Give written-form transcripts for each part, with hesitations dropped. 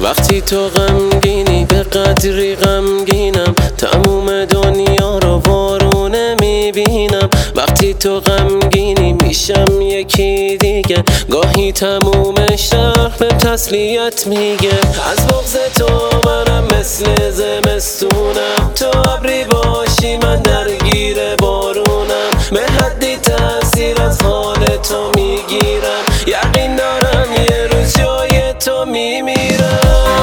وقتی تو غمگینی به قدری غمگینم، تموم دنیا رو وارونه میبینم. وقتی تو غمگینی میشم یکی دیگه، گاهی تموم شهر به تسلیت میگه. از بغض تو منم مثل زمستونم، تو ابری باشی من درگیر بارونم. به حدی تأثیر از حال تو میگیرم، یقین دارم یه روز جای تو میمیرم.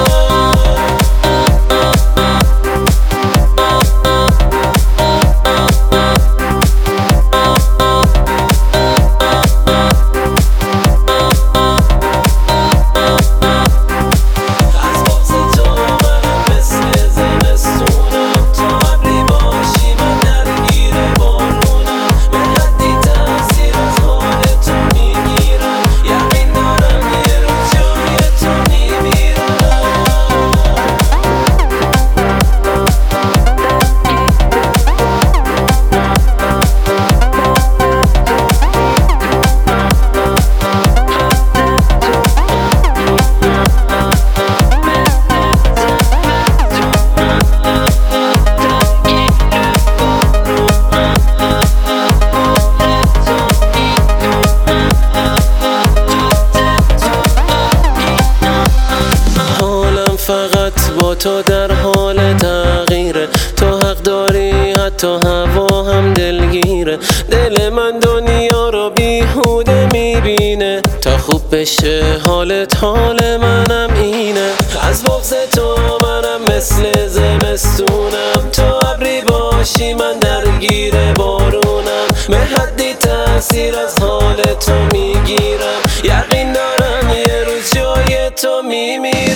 فقط با تو در حال تغییره، تو حق داری حتی هوا هم دلگیره. دل من دنیا رو بیهوده میبینه، تا خوب بشه حالت حال منم اینه. از بغض تو منم مثل زمستونم، تو ابری باشی من درگیر بارونم. به حدی تأثیر از حال تو میگیرم، یقین دارم یه روز جای تو میمیرم.